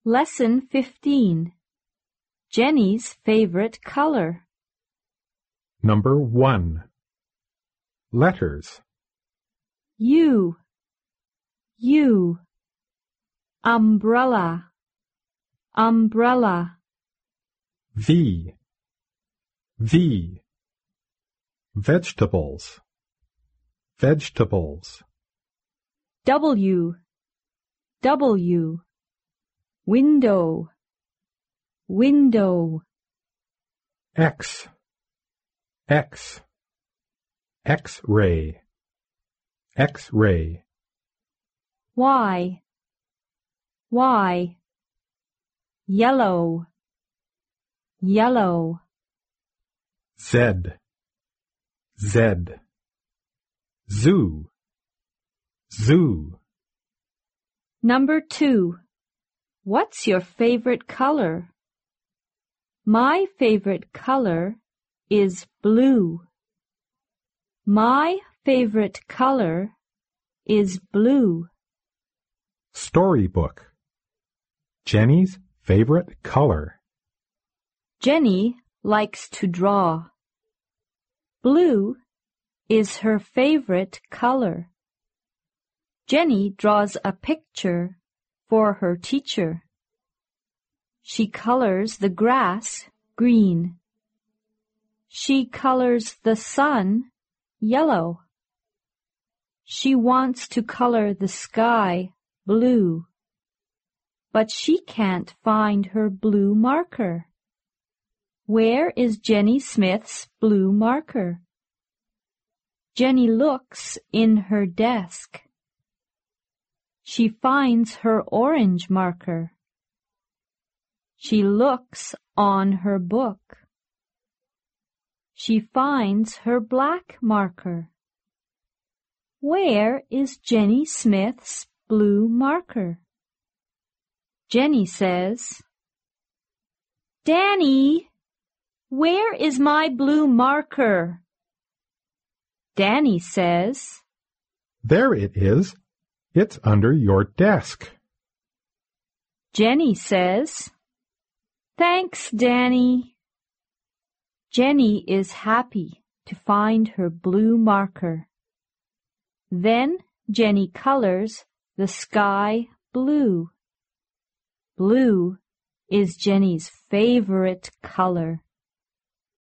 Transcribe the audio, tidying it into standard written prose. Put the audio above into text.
Lesson 15. Jenny's favorite color. Number 1. Letters. U. Umbrella. Umbrella. V. Vegetables. Vegetables. W. Window. X. X-ray. Y. Yellow. Z. Zoo. Number 2. What's your favorite color? My favorite color is blue. My favorite color is blue. Storybook. Jenny's favorite color. Jenny likes to draw. Blue is her favorite color. Jenny draws a picture for her teacher. She colors the grass green. She colors the sun yellow. She wants to color the sky blue, but she can't find her blue marker. Where is Jenny Smith's blue marker? Jenny looks in her desk. She finds her orange marker. She looks on her book. She finds her black marker. Where is Jenny Smith's blue marker? Jenny says, "Danny, where is my blue marker?" Danny says, "There it is. It's under your desk." Jenny says, "Thanks, Danny." Jenny is happy to find her blue marker. Then Jenny colors the sky blue. Blue is Jenny's favorite color.